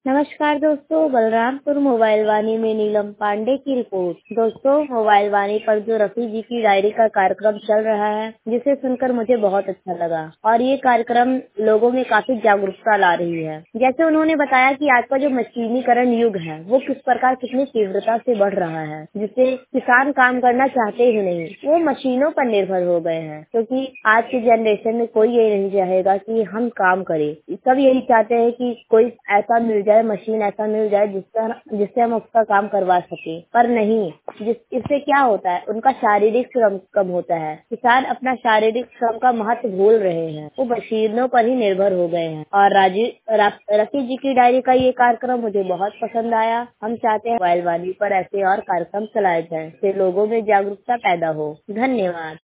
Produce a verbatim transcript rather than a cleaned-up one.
नमस्कार दोस्तों, बलरामपुर मोबाइल वाणी में नीलम पांडे की रिपोर्ट। दोस्तों, मोबाइल वाणी पर जो रफी जी की डायरी का कार्यक्रम चल रहा है, जिसे सुनकर मुझे बहुत अच्छा लगा और ये कार्यक्रम लोगों में काफी जागरूकता ला रही है। जैसे उन्होंने बताया कि आज का जो मशीनीकरण युग है वो किस प्रकार कितनी तीव्रता से बढ़ रहा है, जिससे किसान काम करना चाहते ही नहीं, वो मशीनों पर निर्भर हो गए हैं। क्योंकि आज की जनरेशन में कोई ये नहीं चाहेगा कि हम काम करें, सब यही चाहते हैं कि कोई ऐसा मिल जाए, मशीन ऐसा मिल जाए जिसका जिससे हम उसका काम करवा सके। पर नहीं, जिस इससे क्या होता है, उनका शारीरिक श्रम कम होता है। किसान अपना शारीरिक श्रम का महत्व भूल रहे हैं, वो मशीनों पर ही निर्भर हो गए हैं। और राजीव रफी जी की डायरी का ये कार्यक्रम मुझे बहुत पसंद आया। हम चाहते हैं मोबाइल वाणी पर ऐसे और कार्यक्रम चलाए जाएं, जिससे लोगों में जागरूकता पैदा हो। धन्यवाद।